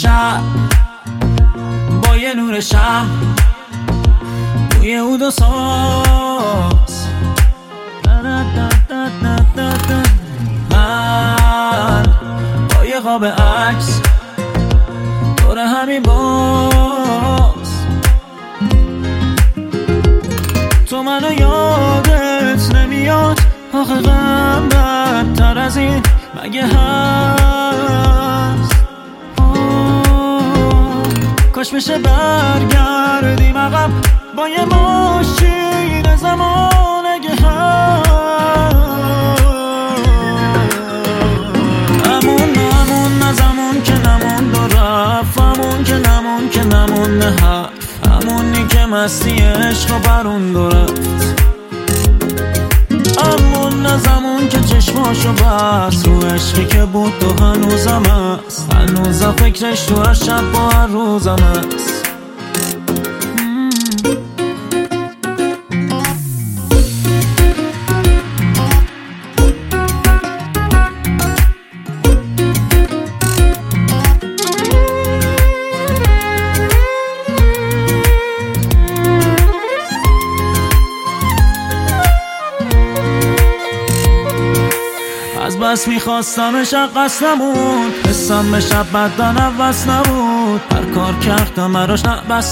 شب با یه نور شب روی اود و ساز من با یه قاب عکس دور همین باز تو منو یادت نمیاد آخه غم بدتر از این مگه هست کاش بشه برگردیم عقب با یه ماشین زمان اگه هست همون از همون که نموند و رفت همون که نموند که نموند حرف همونی که مستی عشق و برون دو رفت همون از همون که چشماشو بست رو عشقی که بود و هنوزم هست هنوزم فکرش تو هر شب با هر روزم هست از بس میخواستمش قصد نبود حسم به شب بدن عوض نبود هر کار کردم براش بس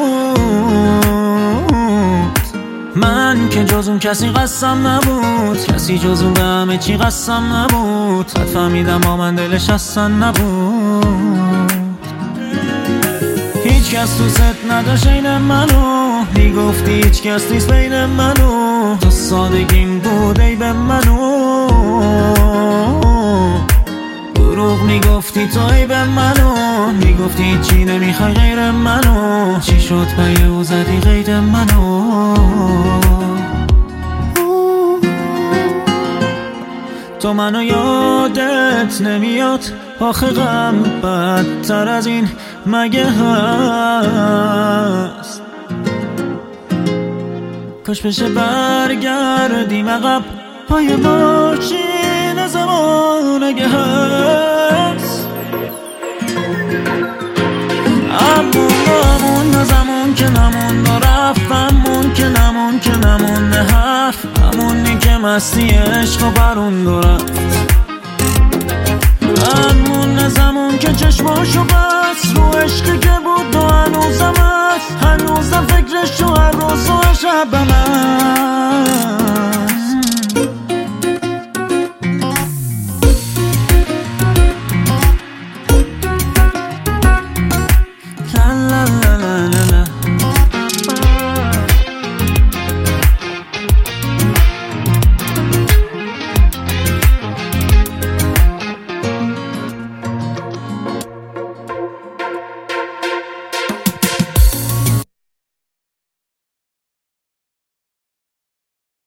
نبود من که جز اون کسی قسم نبود کسی جز اون به همه چی قسم نبود بعد فهمیدم با من دلش اصلا نبود هیچ کس دوست نداشت این منو میگفتی هیچ کس نیست بین منو تو سادگیم بود ای به منو دروغ میگفتی تو ای به منو میگفتی چی نمیخوای غیر منو چی شد پیو زدی غیر منو تو منو یادت نمیاد آخه غم بدتر از این مگه هست کاش بشه برگردیم عقب پای ماشین زمان اگه هست همون از همون که نموند و رفت همون که نموند که نموند حرف همونی که مستی عشق و برون دو رفت همون از همون که چشماشو بست رو عشقی که بود و هنوزم هست هنوزم فکرش تو هر روز و شبم هست